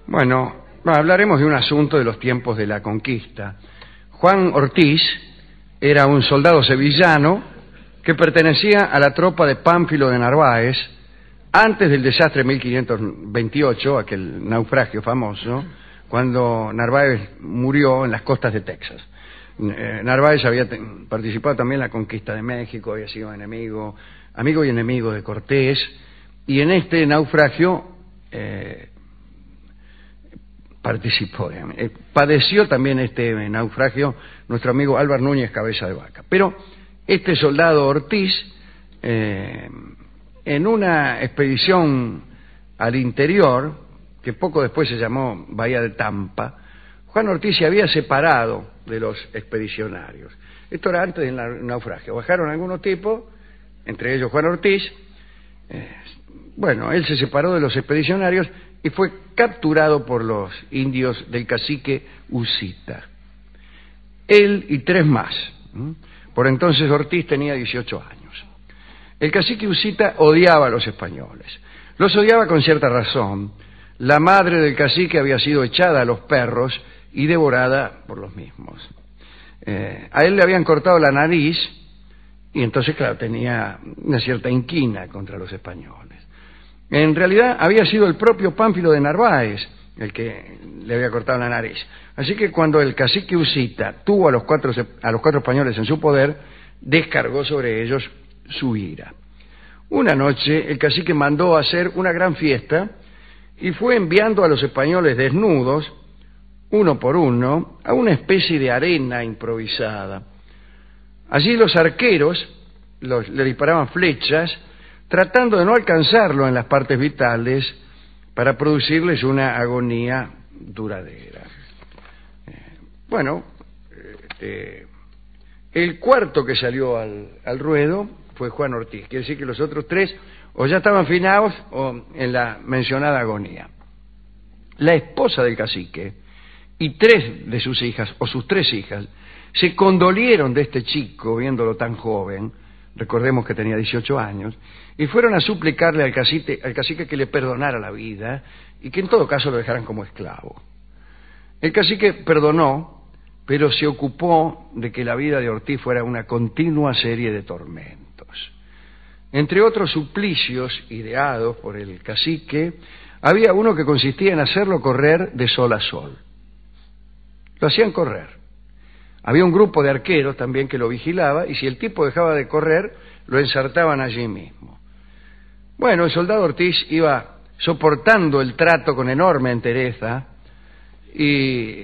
Bueno, hablaremos de un asunto de los tiempos de la conquista. Juan Ortiz era un soldado sevillano que pertenecía a la tropa de Pánfilo de Narváez antes del desastre de 1528, aquel naufragio famoso, cuando Narváez murió en las costas de Texas. Narváez había participado también en la conquista de México, había sido amigo y enemigo de Cortés, y en este naufragio participó. Padeció también este naufragio nuestro amigo Álvar Núñez Cabeza de Vaca. Pero este soldado Ortiz, en una expedición al interior, que poco después se llamó Bahía de Tampa, Juan Ortiz se había separado de los expedicionarios. Esto era antes del naufragio. Bajaron algunos tipos, entre ellos Juan Ortiz. Él se separó de los expedicionarios y fue capturado por los indios del cacique Usita. Él y 3 más. Por entonces Ortiz tenía 18 años. El cacique Usita odiaba a los españoles. Los odiaba con cierta razón. La madre del cacique había sido echada a los perros y devorada por los mismos. A él le habían cortado la nariz y entonces, claro, tenía una cierta inquina contra los españoles. En realidad había sido el propio Pánfilo de Narváez el que le había cortado la nariz. Así que cuando el cacique Usita tuvo a los cuatro españoles en su poder, descargó sobre ellos su ira. Una noche el cacique mandó hacer una gran fiesta y fue enviando a los españoles desnudos, uno por uno, a una especie de arena improvisada. Allí los arqueros le disparaban flechas, tratando de no alcanzarlo en las partes vitales para producirles una agonía duradera. El cuarto que salió al ruedo fue Juan Ortiz. Quiere decir que los otros 3 o ya estaban finados o en la mencionada agonía. La esposa del cacique y 3 de sus hijas, o sus 3 hijas, se condolieron de este chico viéndolo tan joven, recordemos que tenía 18 años, y fueron a suplicarle al cacique que le perdonara la vida y que en todo caso lo dejaran como esclavo. El cacique perdonó, pero se ocupó de que la vida de Ortiz fuera una continua serie de tormentos. Entre otros suplicios ideados por el cacique, había uno que consistía en hacerlo correr de sol a sol. Lo hacían correr. Había un grupo de arqueros también que lo vigilaba, y si el tipo dejaba de correr, lo ensartaban allí mismo. El soldado Ortiz iba soportando el trato con enorme entereza, y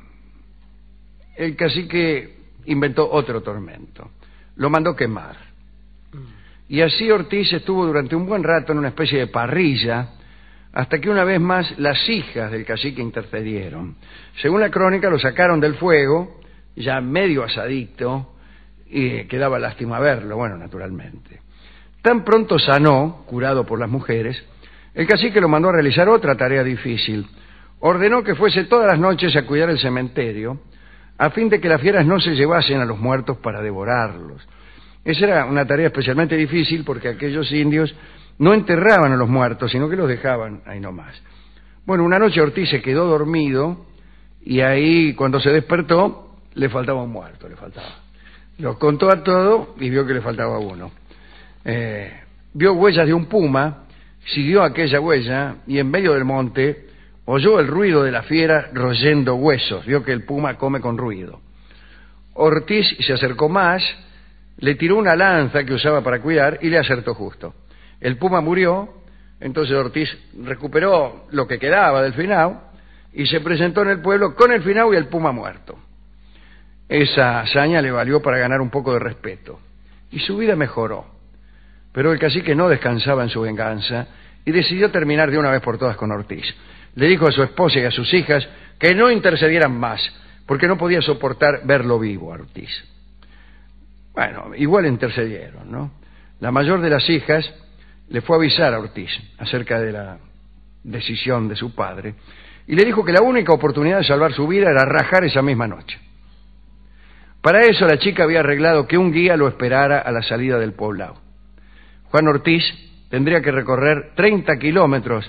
el cacique inventó otro tormento. Lo mandó quemar. Y así Ortiz estuvo durante un buen rato en una especie de parrilla, hasta que una vez más las hijas del cacique intercedieron. Según la crónica, lo sacaron del fuego, ya medio asadito, y que daba lástima verlo, naturalmente. Tan pronto sanó, curado por las mujeres, el cacique lo mandó a realizar otra tarea difícil. Ordenó que fuese todas las noches a cuidar el cementerio, a fin de que las fieras no se llevasen a los muertos para devorarlos. Esa era una tarea especialmente difícil porque aquellos indios no enterraban a los muertos, sino que los dejaban ahí nomás. Una noche Ortiz se quedó dormido y ahí, cuando se despertó, le faltaba un muerto, Lo contó a todo y vio que le faltaba uno. Vio huellas de un puma, siguió aquella huella y en medio del monte oyó el ruido de la fiera royendo huesos. Vio que el puma come con ruido. Ortiz se acercó más, le tiró una lanza que usaba para cuidar y le acertó justo. El puma murió, entonces Ortiz recuperó lo que quedaba del finao y se presentó en el pueblo con el finao y el puma muerto. Esa hazaña le valió para ganar un poco de respeto y su vida mejoró. Pero el cacique no descansaba en su venganza y decidió terminar de una vez por todas con Ortiz. Le dijo a su esposa y a sus hijas que no intercedieran más, porque no podía soportar verlo vivo a Ortiz. Igual intercedieron, ¿no? La mayor de las hijas le fue a avisar a Ortiz acerca de la decisión de su padre y le dijo que la única oportunidad de salvar su vida era rajar esa misma noche. Para eso la chica había arreglado que un guía lo esperara a la salida del poblado. Juan Ortiz tendría que recorrer 30 kilómetros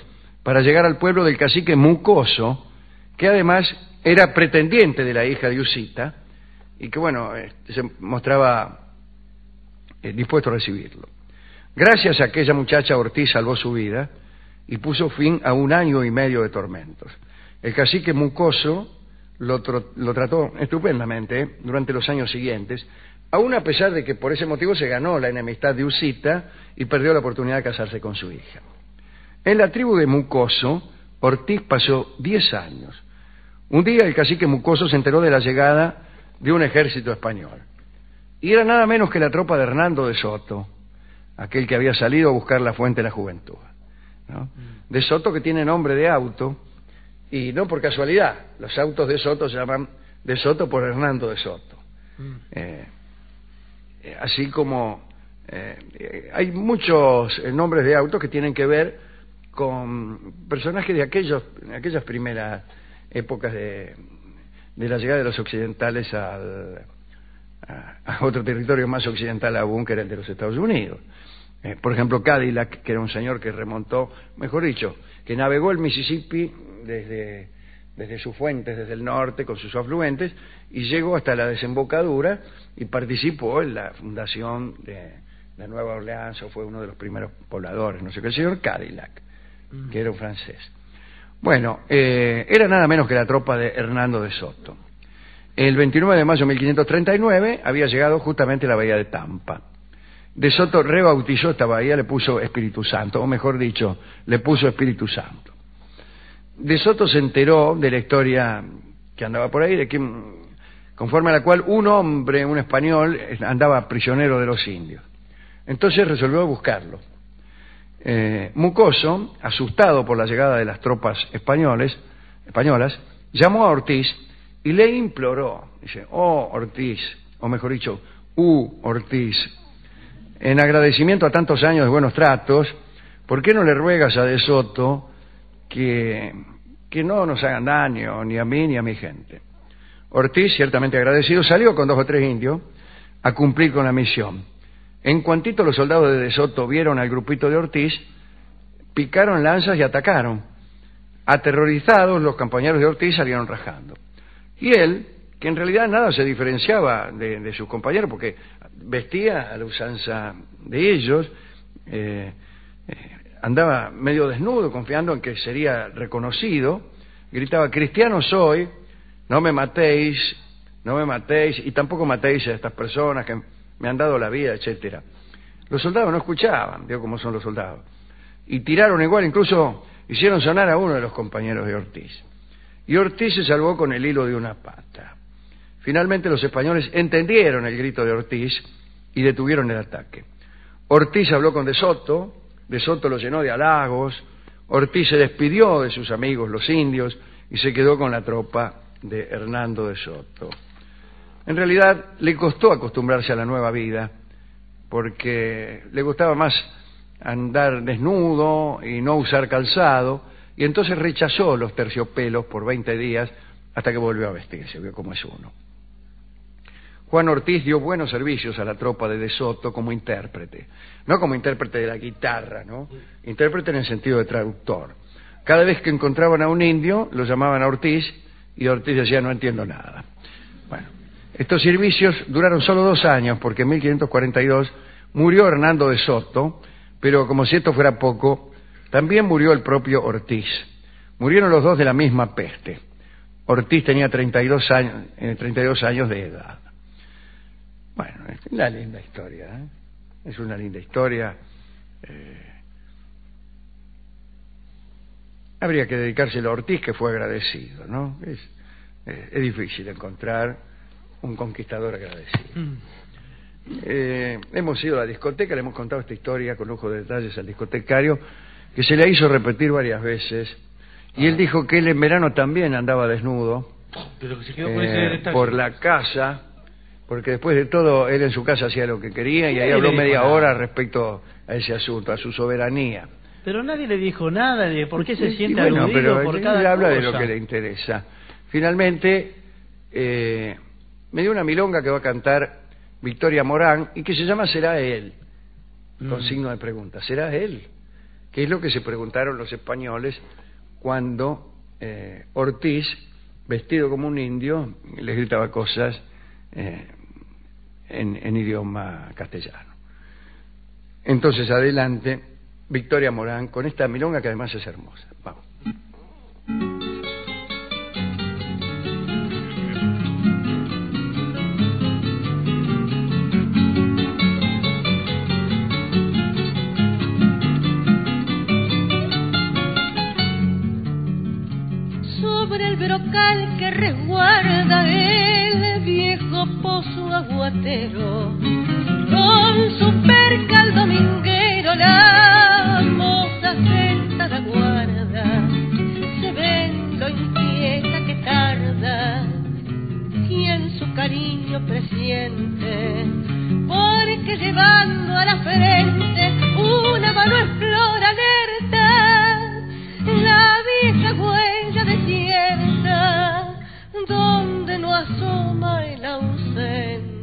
para llegar al pueblo del cacique Mucoso, que además era pretendiente de la hija de Usita, y que, bueno, se mostraba dispuesto a recibirlo. Gracias a aquella muchacha, Ortiz salvó su vida y puso fin a 1 año y medio de tormentos. El cacique Mucoso lo trató estupendamente durante los años siguientes, aún a pesar de que por ese motivo se ganó la enemistad de Usita y perdió la oportunidad de casarse con su hija. En la tribu de Mucoso, Ortiz pasó 10 años. Un día el cacique Mucoso se enteró de la llegada de un ejército español. Y era nada menos que la tropa de Hernando de Soto, aquel que había salido a buscar la fuente de la juventud, ¿no? De Soto, que tiene nombre de auto, y no por casualidad. Los autos de Soto se llaman de Soto por Hernando de Soto. Así como hay muchos nombres de autos que tienen que ver con personajes de aquellas primeras épocas de la llegada de los occidentales a otro territorio más occidental aún, que era el de los Estados Unidos. Por ejemplo, Cadillac, que era un señor que remontó, mejor dicho, que navegó el Mississippi desde sus fuentes, desde el norte, con sus afluentes, y llegó hasta la desembocadura y participó en la fundación de la Nueva Orleans, o fue uno de los primeros pobladores, no sé qué, el señor Cadillac, que era un francés. Bueno, era nada menos que la tropa de Hernando de Soto. El 29 de mayo de 1539 había llegado justamente a la bahía de Tampa. De Soto rebautizó esta bahía, le puso Espíritu Santo, o mejor dicho, le puso Espíritu Santo. De Soto se enteró de la historia que andaba por ahí, de que, conforme a la cual un hombre, un español, andaba prisionero de los indios. Entonces resolvió buscarlo. Mucoso, asustado por la llegada de las tropas españolas, llamó a Ortiz y le imploró, dice: oh Ortiz, o mejor dicho, Ortiz, en agradecimiento a tantos años de buenos tratos, ¿por qué no le ruegas a De Soto que no nos hagan daño, ni a mí ni a mi gente? Ortiz, ciertamente agradecido, salió con 2 o 3 indios a cumplir con la misión. En cuantito los soldados de Soto vieron al grupito de Ortiz, picaron lanzas y atacaron. Aterrorizados, los compañeros de Ortiz salieron rajando. Y él, que en realidad nada se diferenciaba de sus compañeros, porque vestía a la usanza de ellos, andaba medio desnudo, confiando en que sería reconocido, gritaba: cristiano soy, no me matéis, y tampoco matéis a estas personas que me han dado la vida, etcétera. Los soldados no escuchaban, vio cómo son los soldados, y tiraron igual, incluso hicieron sonar a uno de los compañeros de Ortiz. Y Ortiz se salvó con el hilo de una pata. Finalmente los españoles entendieron el grito de Ortiz y detuvieron el ataque. Ortiz habló con De Soto lo llenó de halagos. Ortiz se despidió de sus amigos los indios y se quedó con la tropa de Hernando de Soto. En realidad le costó acostumbrarse a la nueva vida, porque le gustaba más andar desnudo y no usar calzado, y entonces rechazó los terciopelos por 20 días hasta que volvió a vestirse, vio cómo es uno. Juan Ortiz dio buenos servicios a la tropa de Soto como intérprete, no como intérprete de la guitarra, ¿no? Intérprete en el sentido de traductor. Cada vez que encontraban a un indio, lo llamaban a Ortiz, y Ortiz decía: no entiendo nada. Bueno, estos servicios duraron solo 2 años, porque en 1542 murió Hernando de Soto, pero como si esto fuera poco, también murió el propio Ortiz. Murieron los dos de la misma peste. Ortiz tenía 32 años de edad. Bueno, es una linda historia, ¿eh? Es una linda historia. Habría que dedicárselo a Ortiz, que fue agradecido, ¿no? Es difícil encontrar un conquistador agradecido. Hemos ido a la discoteca, le hemos contado esta historia con lujo de detalles al discotecario, que se le hizo repetir varias veces, y él dijo que él en verano también andaba desnudo, pero que se quedó con ese detalle por la casa, porque después de todo él en su casa hacía lo que quería, y ahí habló media hora respecto a ese asunto, a su soberanía. Pero nadie le dijo nada de por qué se siente bueno, aludido pero por él cada habla cosa. de lo que le interesa. Finalmente me dio una milonga que va a cantar Victoria Morán y que se llama Será él, con signo de pregunta. ¿Será él? que es lo que se preguntaron los españoles cuando Ortiz, vestido como un indio, les gritaba cosas en idioma castellano. Entonces, adelante, Victoria Morán, con esta milonga que además es hermosa. Vamos. Sobre el brocal que resguarda el viejo pozo aguatero, con su percal dominguero la moza sentada guarda, se ven lo inquieta que tarda y en su cariño presiente, porque llevando a la frente una mano explora alerta la vieja huella desierta donde no asoma el ausente.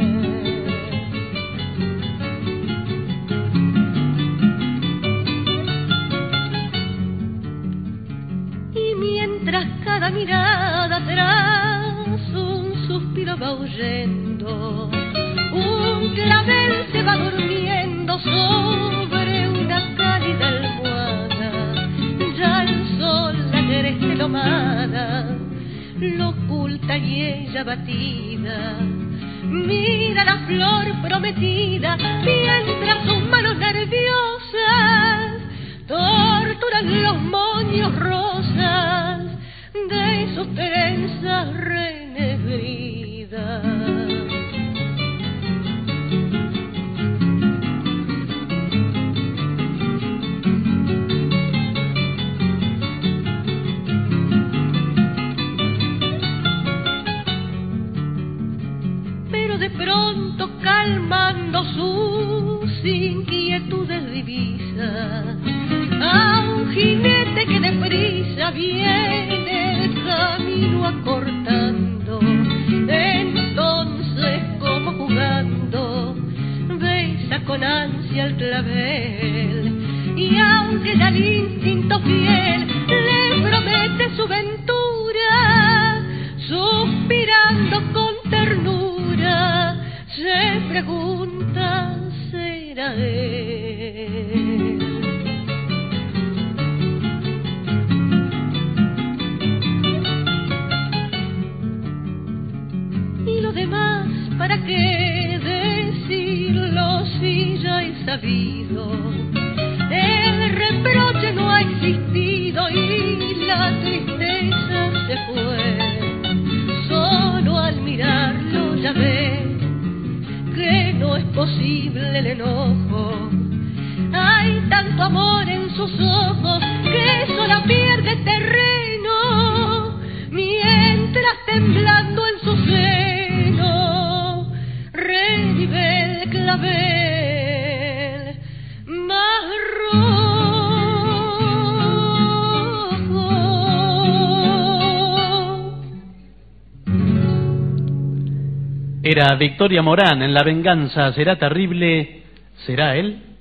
Y mientras cada mirada atrás un suspiro va huyendo, un clavel se va durmiendo sobre una cálida almohada, ya el sol la agreste lomada lo oculta y ella batida mira la flor prometida mientras sus manos nerviosas torturan los moños rosas de sus trenzas renegridas. De pronto calmando sus inquietudes divisa a un jinete que deprisa viene el camino acortando. Entonces, como jugando, besa con ansia el clavel y aunque ya el instinto fiel le promete su ventura, suspirando con ternura se pregunta, ¿será él? Y lo demás, ¿para qué decirlo si ya he sabido? El reproche no ha existido y la tristeza se fue. Solo al mirarlo ya ve que no es posible el enojo. Hay tanto amor en sus ojos que sola pierde terreno, mientras temblando en su seno revive el clavel más rojo. Era Victoria Morán en La venganza será terrible. ¿Será él?